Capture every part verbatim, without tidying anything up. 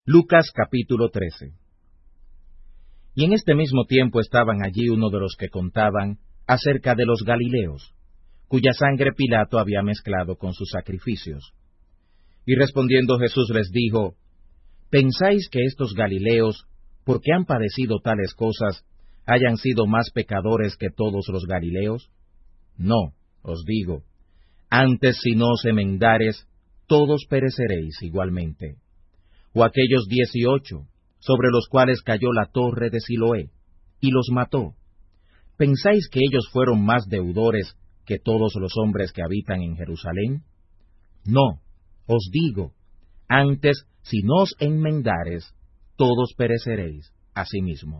Lucas capítulo trece. Y en este mismo tiempo estaban allí uno de los que contaban acerca de los Galileos, cuya sangre Pilato había mezclado con sus sacrificios. Y respondiendo Jesús les dijo, ¿pensáis que estos Galileos, porque han padecido tales cosas, hayan sido más pecadores que todos los Galileos? No, os digo, antes si no os enmendares, todos pereceréis igualmente. O aquellos dieciocho, sobre los cuales cayó la torre de Siloé, y los mató. ¿Pensáis que ellos fueron más deudores que todos los hombres que habitan en Jerusalén? No, os digo, antes si no os enmendares, todos pereceréis asimismo.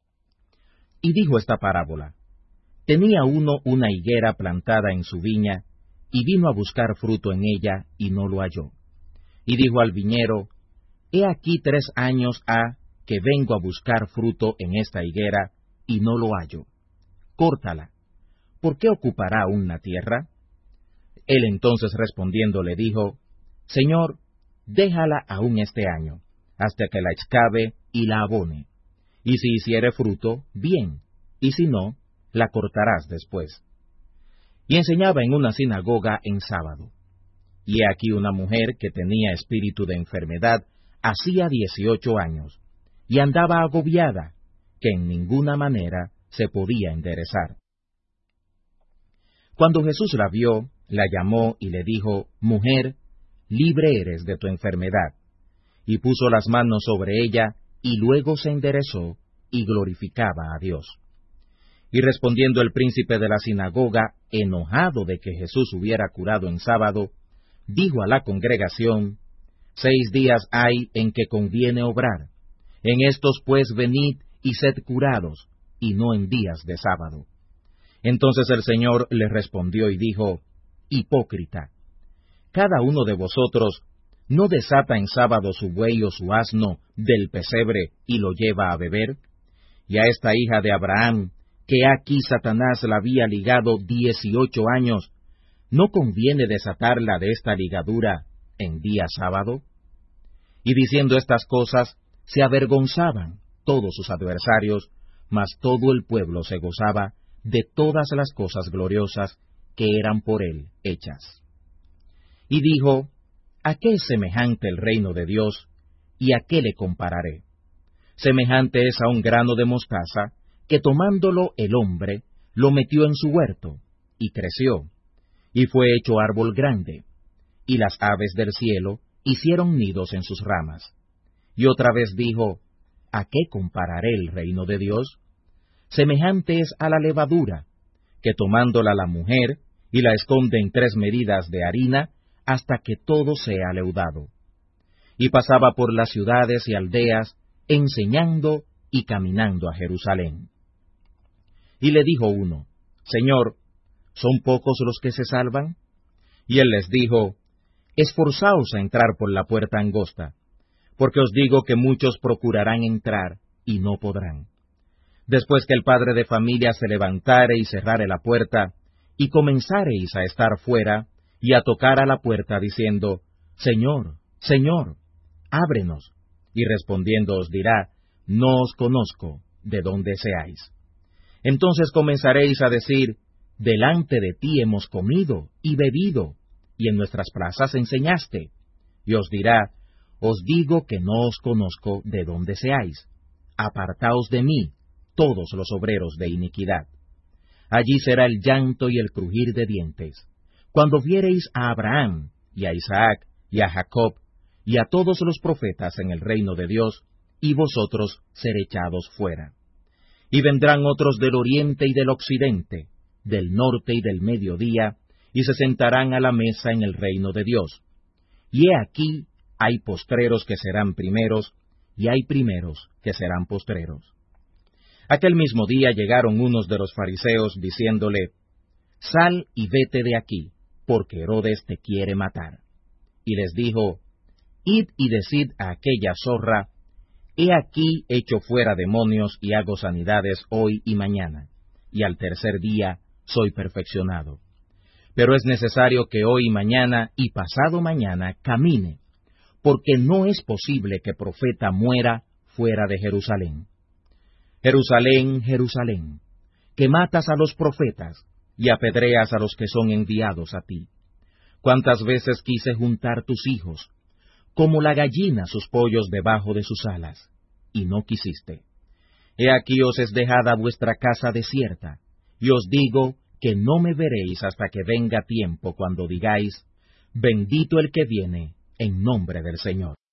Y dijo esta parábola: tenía uno una higuera plantada en su viña, y vino a buscar fruto en ella, y no lo halló. Y dijo al viñero, he aquí tres años ha que vengo a buscar fruto en esta higuera, y no lo hallo. Córtala. ¿Por qué ocupará aún la tierra? Él entonces respondiendo le dijo, Señor, déjala aún este año, hasta que la excave y la abone. Y si hiciere fruto, bien, y si no, la cortarás después. Y enseñaba en una sinagoga en sábado. Y he aquí una mujer que tenía espíritu de enfermedad hacía dieciocho años, y andaba agobiada, que en ninguna manera se podía enderezar. Cuando Jesús la vio, la llamó y le dijo, Mujer, libre eres de tu enfermedad. Y puso las manos sobre ella, y luego se enderezó, y glorificaba a Dios. Y respondiendo el príncipe de la sinagoga, enojado de que Jesús hubiera curado en sábado, dijo a la congregación, Seis días hay en que conviene obrar. En estos pues venid y sed curados, y no en días de sábado. Entonces el Señor le respondió y dijo, Hipócrita, cada uno de vosotros no desata en sábado su buey o su asno del pesebre y lo lleva a beber. Y a esta hija de Abraham, que aquí Satanás la había ligado dieciocho años, ¿no conviene desatarla de esta ligadura en día sábado? Y diciendo estas cosas, se avergonzaban todos sus adversarios, mas todo el pueblo se gozaba de todas las cosas gloriosas que eran por él hechas. Y dijo, ¿a qué es semejante el reino de Dios, y a qué le compararé? Semejante es a un grano de mostaza, que tomándolo el hombre, lo metió en su huerto, y creció, y fue hecho árbol grande, y las aves del cielo hicieron nidos en sus ramas. Y otra vez dijo, ¿a qué compararé el reino de Dios? Semejante es a la levadura, que tomándola la mujer, y la esconde en tres medidas de harina, hasta que todo sea leudado. Y pasaba por las ciudades y aldeas, enseñando y caminando a Jerusalén. Y le dijo uno, Señor, ¿son pocos los que se salvan? Y él les dijo, Esforzaos a entrar por la puerta angosta, porque os digo que muchos procurarán entrar, y no podrán. Después que el padre de familia se levantare y cerrare la puerta, y comenzareis a estar fuera, y a tocar a la puerta, diciendo, Señor, Señor, ábrenos. Y respondiendo os dirá, No os conozco, de dónde seáis. Entonces comenzaréis a decir, Delante de ti hemos comido y bebido, y en nuestras plazas enseñaste. Y os dirá, Os digo que no os conozco de dónde seáis. Apartaos de mí, todos los obreros de iniquidad. Allí será el llanto y el crujir de dientes, cuando viereis a Abraham, y a Isaac, y a Jacob, y a todos los profetas en el reino de Dios, y vosotros ser echados fuera. Y vendrán otros del oriente y del occidente, del norte y del mediodía, y se sentarán a la mesa en el reino de Dios. Y he aquí, hay postreros que serán primeros, y hay primeros que serán postreros. Aquel mismo día llegaron unos de los fariseos, diciéndole, Sal y vete de aquí, porque Herodes te quiere matar. Y les dijo, Id y decid a aquella zorra, He aquí echo fuera demonios y hago sanidades hoy y mañana, y al tercer día soy perfeccionado. Pero es necesario que hoy y mañana y pasado mañana camine, porque no es posible que profeta muera fuera de Jerusalén. Jerusalén, Jerusalén, que matas a los profetas y apedreas a los que son enviados a ti. Cuántas veces quise juntar tus hijos, como la gallina sus pollos debajo de sus alas, y no quisiste. He aquí os es dejada vuestra casa desierta, y os digo que no me veréis hasta que venga tiempo cuando digáis, bendito el que viene en nombre del Señor.